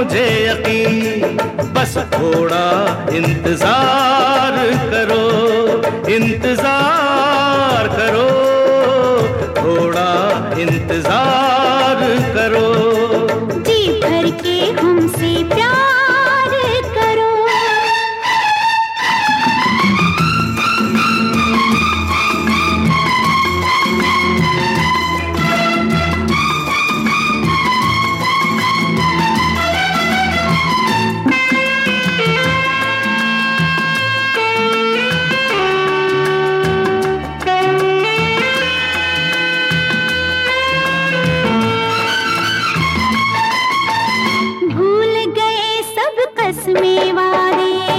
मुझे यकीन, बस थोड़ा इंतजार करो, इंतजार करो, थोड़ा इंतजार करो। जी भर के हमसे प्यार करो। कसमें वादे,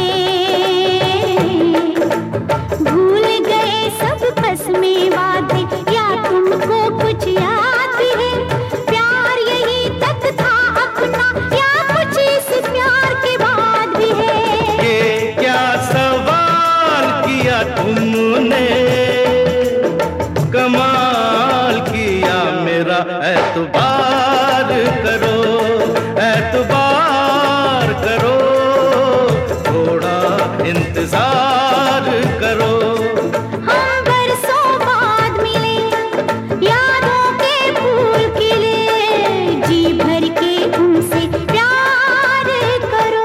भूल गए सब कसमें वादे, या तुमको कुछ याद है? प्यार यही तक था अपना, या कुछ इस प्यार के बाद भी है? ये क्या सवाल किया तुमने, कमाल किया मेरा एतबार करो, एतबार करो, थोड़ा इंतजार करो। हम बरसों बाद मिले, यादों के फूल खिले, जी भर के हमसे प्यार करो।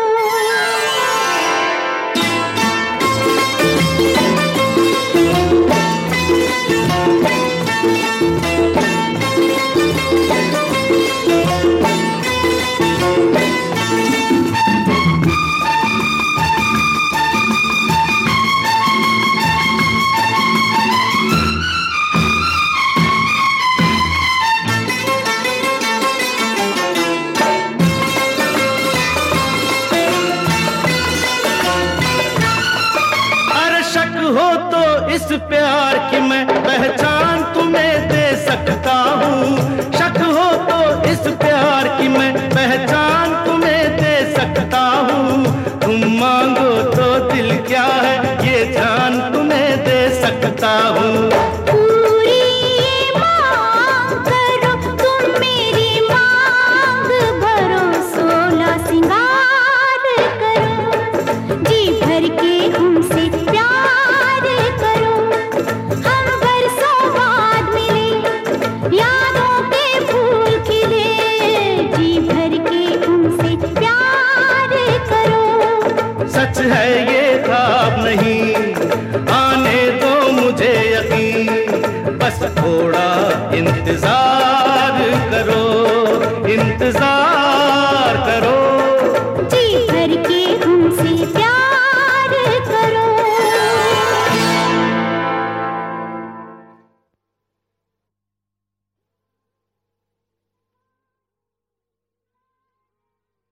हो तो इस प्यार की मैं पहचान तुम्हें दे सकता हूँ, शक हो तो इस प्यार की मैं पहचान तुम्हें दे सकता हूँ। तुम मांगो तो दिल क्या है ये जान तुम्हें दे सकता हूँ। पूरी मांग करो तुम मेरी मांग भरो, 16 सिंगार करो, जी भर के हमसे प्यार करो। हम बरसों बाद मिले, यादों के फूल खिले, जी भर के हमसे प्यार करो। सच है ये ख्वाब नहीं, आने दो मुझे यकीन, बस थोड़ा इंतजार